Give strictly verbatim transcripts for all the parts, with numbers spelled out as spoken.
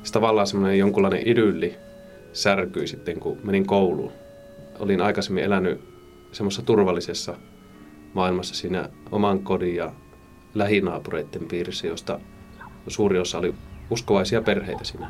Se tavallaan semmoinen jonkunlainen idylli särkyi sitten, kun menin kouluun. Olin aikaisemmin elänyt semmoisessa turvallisessa maailmassa siinä oman kodin ja lähinaapureiden piirissä, josta suuri osa oli uskovaisia perheitä siinä.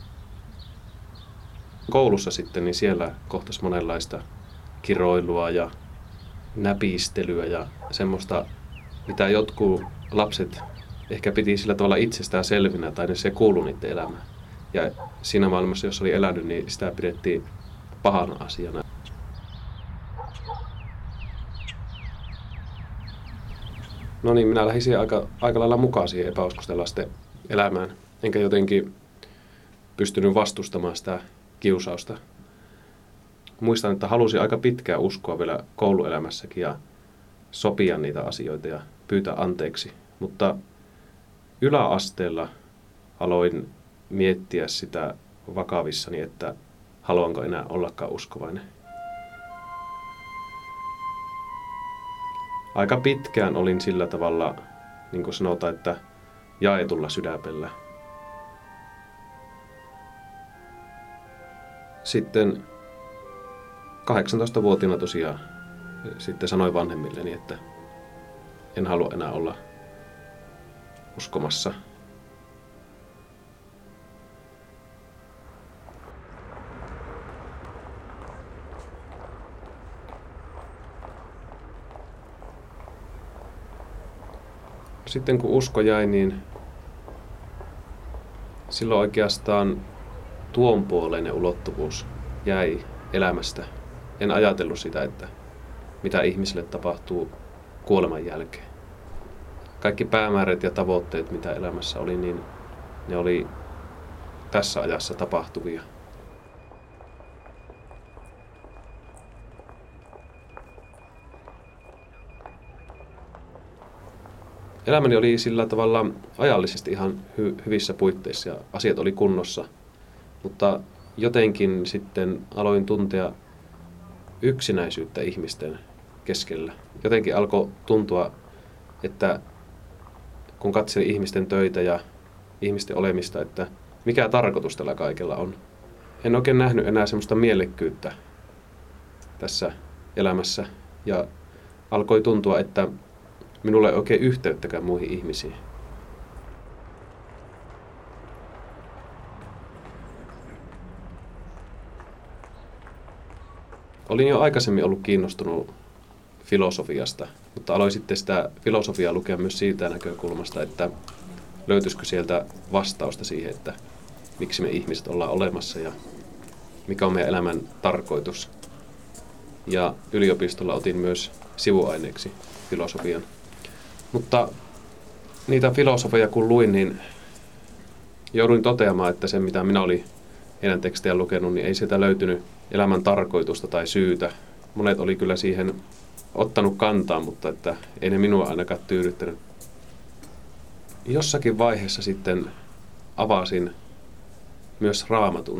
Koulussa sitten, niin siellä kohtasi monenlaista kiroilua ja näpistelyä ja semmoista, mitä jotkut lapset ehkä piti sillä tavalla itsestään selvinä tai se kuului niiden elämään. Ja siinä maailmassa, jos oli elänyt, niin sitä pidettiin pahana asiana. No niin, minä lähdin siihen aika, aika lailla mukaan siihen epäuskoisten lasten elämään. Enkä jotenkin pystynyt vastustamaan sitä kiusausta. Muistan, että halusin aika pitkään uskoa vielä kouluelämässäkin ja sopia niitä asioita ja pyytää anteeksi. Mutta yläasteella aloin miettiä sitä vakavissani, että haluanko enää ollakaan uskovainen. Aika pitkään olin sillä tavalla, niin kuin sanotaan, että jaetulla sydämellä. Sitten kahdeksantoistavuotiaana tosiaan sitten sanoin vanhemmilleni, että en halua enää olla uskomassa. Sitten kun usko jäi, niin silloin oikeastaan tuonpuoleinen ulottuvuus jäi elämästä. En ajatellut sitä, että mitä ihmisille tapahtuu kuoleman jälkeen. Kaikki päämäärät ja tavoitteet, mitä elämässä oli, niin ne oli tässä ajassa tapahtuvia. Elämäni oli sillä tavalla ajallisesti ihan hy- hyvissä puitteissa ja asiat oli kunnossa, mutta jotenkin sitten aloin tuntea yksinäisyyttä ihmisten keskellä. Jotenkin alkoi tuntua, että kun katselin ihmisten töitä ja ihmisten olemista, että mikä tarkoitus tällä kaikella on. En oikein nähnyt enää semmoista mielekkyyttä tässä elämässä ja alkoi tuntua, että minulla ei oikein yhteyttäkään muihin ihmisiin. Olin jo aikaisemmin ollut kiinnostunut filosofiasta, mutta aloin sitten sitä filosofiaa lukea myös siitä näkökulmasta, että löytyisikö sieltä vastausta siihen, että miksi me ihmiset ollaan olemassa ja mikä on meidän elämän tarkoitus. Ja yliopistolla otin myös sivuaineeksi filosofian. Mutta niitä filosofeja kun luin, niin jouduin toteamaan, että se mitä minä olin heidän tekstejään lukenut, niin ei sieltä löytynyt elämän tarkoitusta tai syytä. Monet oli kyllä siihen ottanut kantaa, mutta että ei ne minua ainakaan tyydyttänyt. Jossakin vaiheessa sitten avasin myös Raamatun.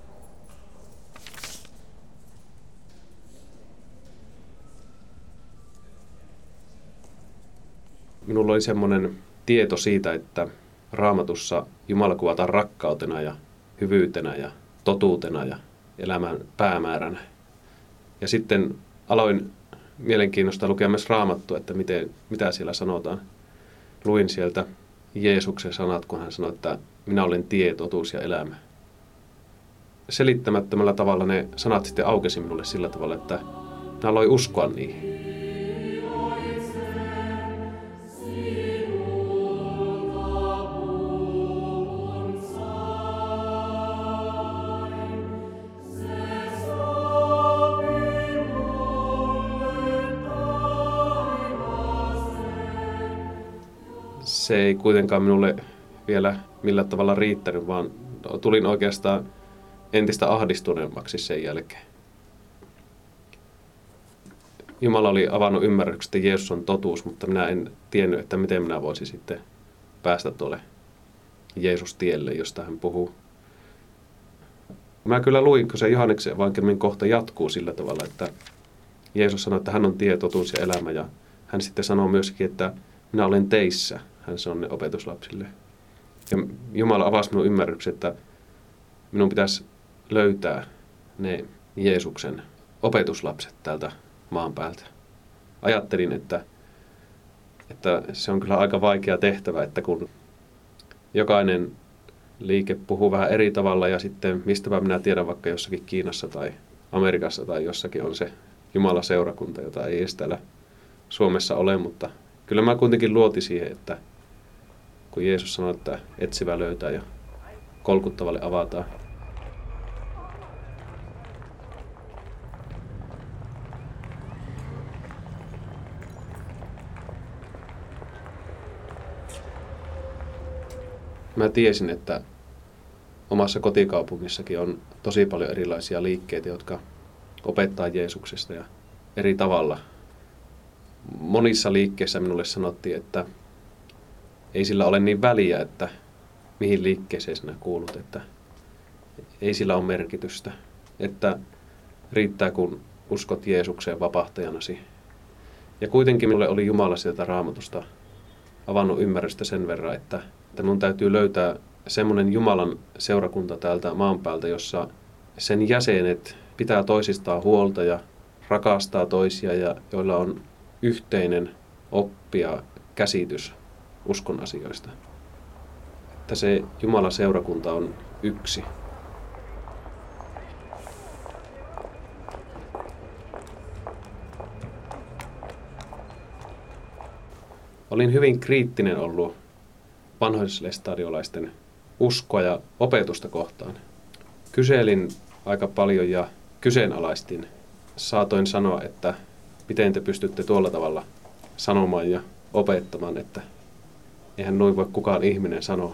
Minulla oli semmoinen tieto siitä, että Raamatussa Jumala kuvataan rakkautena ja hyvyytenä ja totuutena ja elämän päämääränä. Ja sitten aloin mielenkiinnosta lukea myös Raamattua, että miten, mitä siellä sanotaan. Luin sieltä Jeesuksen sanat, kun hän sanoi, että minä olen tie, totuus ja elämä. Selittämättömällä tavalla ne sanat sitten aukesi minulle sillä tavalla, että minä aloin uskoa niihin. Se ei kuitenkaan minulle vielä millään tavalla riittänyt, vaan tulin oikeastaan entistä ahdistuneemmaksi sen jälkeen. Jumala oli avannut ymmärryksen, että Jeesus on totuus, mutta minä en tiennyt, että miten minä voisin sitten päästä tuolle Jeesus-tielle, josta hän puhuu. Mä kyllä luin, kun se Johanneksen evankeliumin kohta jatkuu sillä tavalla, että Jeesus sanoi, että hän on tie, totuus ja elämä, ja hän sitten sanoo myöskin, että minä olen teissä. Hän sanoi ne opetuslapsille. Ja Jumala avasi minun ymmärryksen, että minun pitäisi löytää ne Jeesuksen opetuslapset täältä maan päältä. Ajattelin, että, että se on kyllä aika vaikea tehtävä, että kun jokainen liike puhuu vähän eri tavalla ja sitten mistäpä minä tiedän vaikka jossakin Kiinassa tai Amerikassa tai jossakin on se Jumalan seurakunta, jota ei edes täällä Suomessa ole, mutta kyllä mä kuitenkin luotin siihen, että kun Jeesus sanoi, että etsivä löytää ja kolkuttavalle avataan. Mä tiesin, että omassa kotikaupungissakin on tosi paljon erilaisia liikkeitä, jotka opettaa Jeesuksesta ja eri tavalla. Monissa liikkeissä minulle sanottiin, että ei sillä ole niin väliä, että mihin liikkeeseen sinä kuulut, että ei sillä ole merkitystä, että riittää kun uskot Jeesukseen vapahtajanasi. Ja kuitenkin minulle oli Jumala sieltä Raamatusta avannut ymmärrystä sen verran, että, että minun täytyy löytää semmoinen Jumalan seurakunta täältä maan päältä, jossa sen jäsenet pitää toisistaan huolta ja rakastaa toisia ja joilla on yhteinen oppi ja käsitys uskon asioista. Että se Jumalan seurakunta on yksi. Olin hyvin kriittinen ollut vanhoillislestadiolaisten uskoa ja opetusta kohtaan. Kyselin aika paljon ja kyseenalaistin. Saatoin sanoa, että miten te pystytte tuolla tavalla sanomaan ja opettamaan, että eihän noin voi kukaan ihminen sanoa.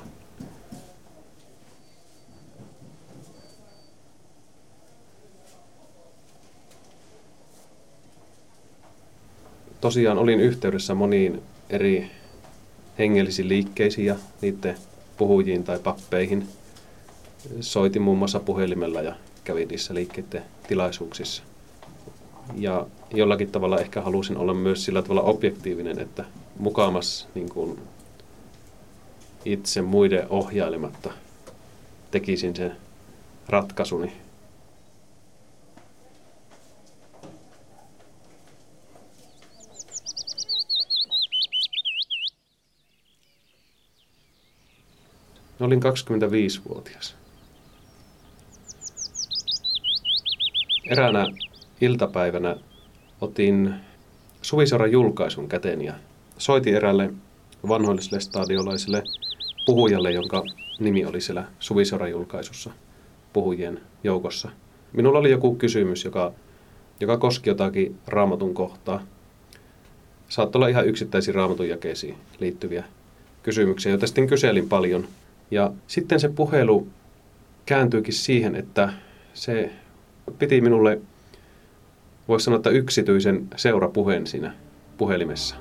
Tosiaan olin yhteydessä moniin eri hengellisiin liikkeisiin ja niiden puhujiin tai pappeihin. Soitin muun muassa puhelimella ja kävin niissä liikkeiden tilaisuuksissa. Ja jollakin tavalla ehkä halusin olla myös sillä tavalla objektiivinen, että mukamas niin kuin itse muiden ohjailematta tekisin sen ratkaisuni. Olin kaksikymmentäviisivuotias. Eräänä iltapäivänä otin Suvisoran julkaisun käteen ja soitin eräälle vanhoillislestadiolaiselle puhujalle, jonka nimi oli siellä Suvisoran julkaisussa puhujien joukossa. Minulla oli joku kysymys, joka, joka koski jotakin Raamatun kohtaa. Saattoi olla ihan yksittäisiin Raamatun jakeisiin liittyviä kysymyksiä, joita sitten kyselin paljon. Ja sitten se puhelu kääntyikin siihen, että se piti minulle, voisi sanoa, että yksityisen seurapuheen siinä puhelimessa.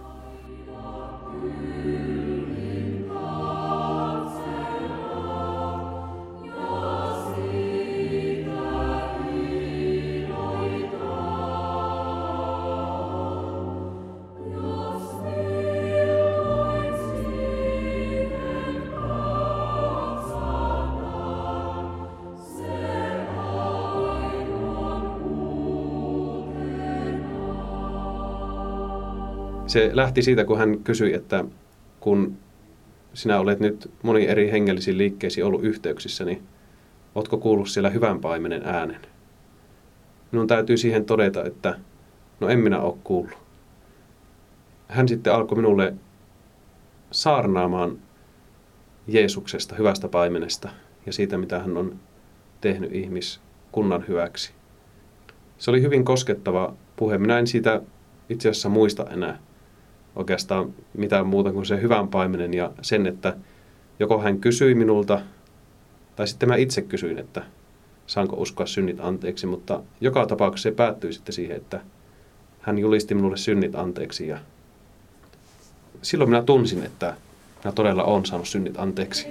Se lähti siitä, kun hän kysyi, että kun sinä olet nyt moni eri hengellisiin liikkeisiin ollut yhteyksissä, niin ootko kuullut siellä hyvän paimenen äänen? Minun täytyy siihen todeta, että no en minä ole kuullut. Hän sitten alkoi minulle saarnaamaan Jeesuksesta, hyvästä paimenesta ja siitä, mitä hän on tehnyt ihmiskunnan hyväksi. Se oli hyvin koskettava puhe. Minä en siitä itse asiassa muista enää oikeastaan mitään muuta kuin se hyvän paimenen ja sen, että joko hän kysyi minulta, tai sitten mä itse kysyin, että saanko uskoa synnit anteeksi, mutta joka tapauksessa se päättyi sitten siihen, että hän julisti minulle synnit anteeksi ja silloin minä tunsin, että minä todella olen saanut synnit anteeksi.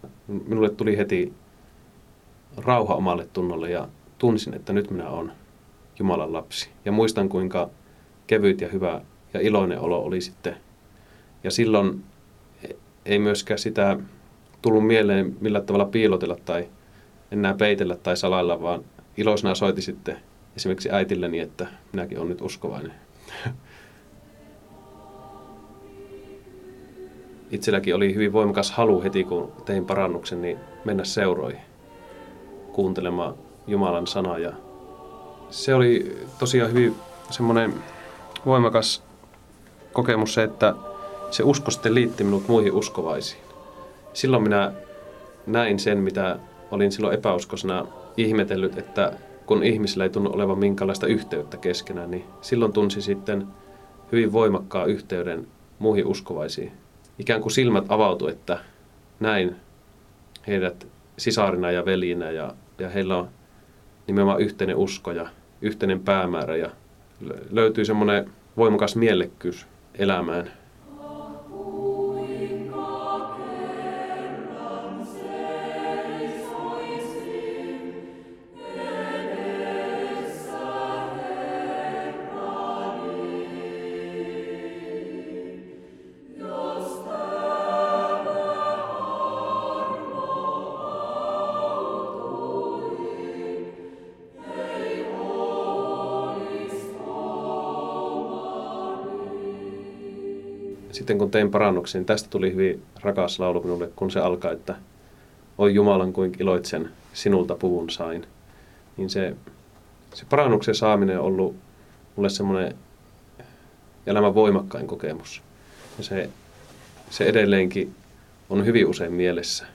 minulle tuli heti rauha omalle tunnolle ja tunsin, että nyt minä olen Jumalan lapsi. Ja muistan, kuinka kevyt ja hyvä ja iloinen olo oli sitten. Ja silloin ei myöskään sitä tullut mieleen millä tavalla piilotella tai enää peitellä tai salailla, vaan iloisena soitin sitten esimerkiksi äitilleni, että minäkin olen nyt uskovainen. Itselläkin oli hyvin voimakas halu heti, kun tein parannuksen, niin mennä seuroihin kuuntelemaan Jumalan sanaa. Ja se oli tosiaan hyvin semmoinen voimakas kokemus se, että se usko sitten liitti minut muihin uskovaisiin. Silloin minä näin sen, mitä olin silloin epäuskoisena ihmetellyt, että kun ihmisillä ei tunnu olevan minkäänlaista yhteyttä keskenään, niin silloin tunsi sitten hyvin voimakkaan yhteyden muihin uskovaisiin. Ikään kuin silmät avautui, että näin heidät sisarina ja veljinä ja, ja heillä on nimenomaan yhteinen usko ja yhteinen päämäärä ja löytyy semmoinen voimakas mielekkyys elämään. Sitten kun tein parannuksen, niin tästä tuli hyvin rakas laulu minulle, kun se alkaa, että oi Jumalan, kuinka iloitsen sinulta puvun sain. Niin se, se parannuksen saaminen on ollut mulle semmoinen elämän voimakkain kokemus. Ja se, se edelleenkin on hyvin usein mielessä.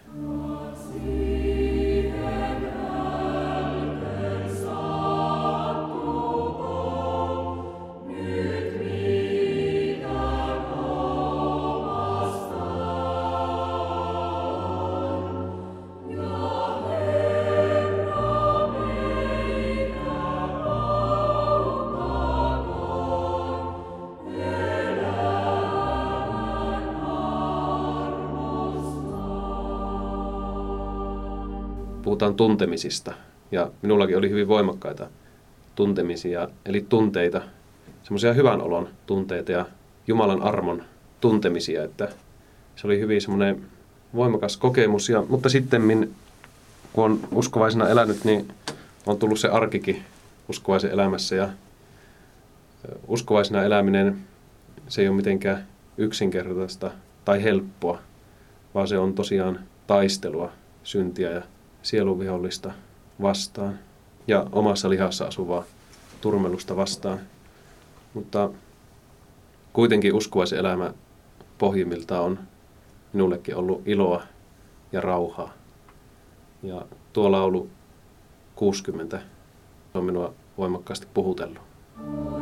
Puhutaan tuntemisista, ja minullakin oli hyvin voimakkaita tuntemisia, eli tunteita, semmoisia hyvän olon tunteita ja Jumalan armon tuntemisia, että se oli hyvin semmoinen voimakas kokemus, ja, mutta sitten kun on uskovaisena elänyt, niin on tullut se arkikin uskovaisen elämässä, ja uskovaisena eläminen, se ei ole mitenkään yksinkertaista tai helppoa, vaan se on tosiaan taistelua, syntiä ja sieluvihollista vastaan ja omassa lihassa asuvaa turmelusta vastaan. Mutta kuitenkin uskovaisen elämä pohjimmiltaan on minullekin ollut iloa ja rauhaa. Ja tuo laulu kuusikymmentä on minua voimakkaasti puhutellut.